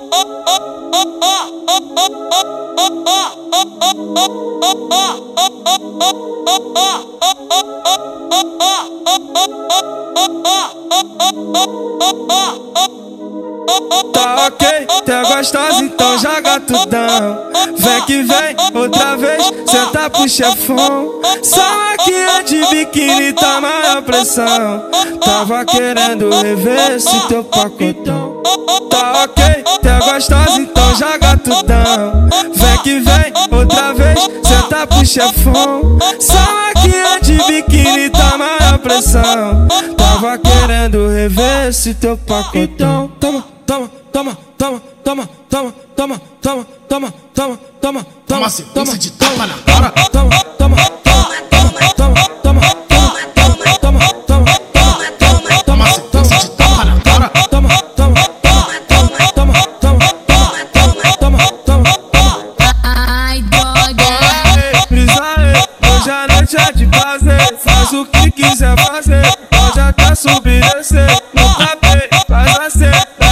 Tá ok, tá gostosa, então joga tudão. Vem que vem, outra vez, senta pro chefão. Só aqui é de biquíni, tá maior pressão. Tava querendo rever esse teu pacotão. Tá ok, tá gostosa, então joga tudão. Vem que vem, outra vez, senta pro chefão. Só aqui é de biquíni, tá maior pressão. Tava querendo rever esse teu pacotão. Toma, toma, toma, toma, toma, toma, toma, toma, toma, toma, toma, toma sequência de tapa na cara. Toma, toma, toma, toma, toma, toma, toma, toma sequência de tapa na cara. Toma, toma, toma, toma, toma, toma, toma, toma. Ai, droga. Brisa aí, hoje a noite é de prazer. Faz o que quiser fazer, pode até subir e descer. No tapete, faz assim.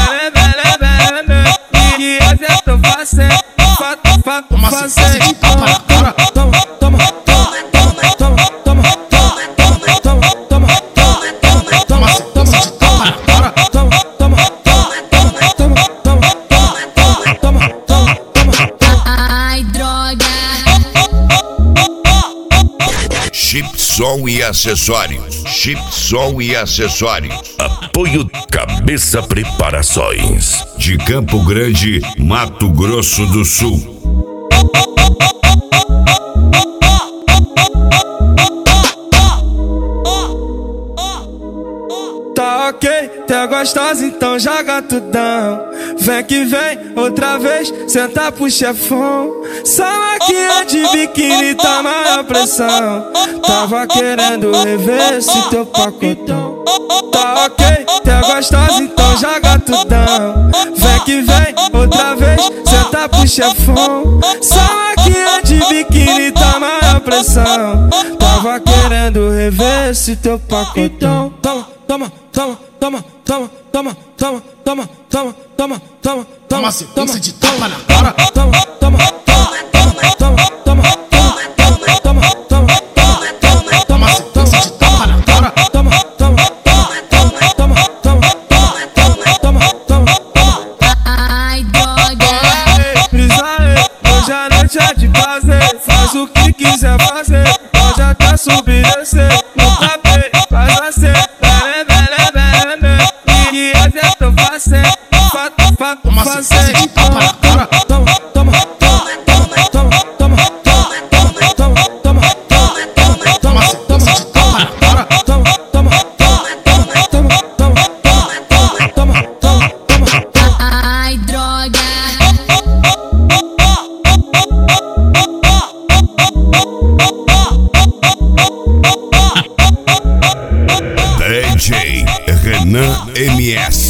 Toma sequência de tapa na cara. Toma, toma, toma, toma, toma, toma, toma, toma, toma sequência de tapa na cara. Toma, toma, toma, toma, toma, toma, toma. Ai, droga. Chipson e acessórios. Chipson e acessórios. Apoio Cabeça Preparações. De Campo Grande, Mato Grosso do Sul. Tá ok, tá gostosa, então joga tudão. Vem que vem, outra vez, senta pro chefão. Só aqui é de biquíni, tá maior pressão. Tava querendo rever esse teu pacotão. Tá ok, tá gostosa, então joga tudão. Vem que vem, outra vez, senta pro chefão. Só aqui é de biquíni, tá maior pressão. Tava querendo rever esse teu pacotão. Toma, toma, toma, toma, toma, toma, toma, toma, toma, toma, toma, toma sequência de tapa na cara. Toma, toma, toma, toma, toma, toma, toma, toma, toma sequência de tapa na cara. Toma, toma, toma, toma, toma, toma, toma. Ai, droga. Brisa aí, hoje a noite é de prazer. Faz o que quiser fazer, pode até subir e descer. No tapete, faz assim. Toma sequência de tapa na cara. Toma, toma, toma, toma, toma, toma, toma, toma, toma sequência de tapa na cara. Toma, toma, toma, toma, toma, toma. Ai, droga. DJ Renan MS.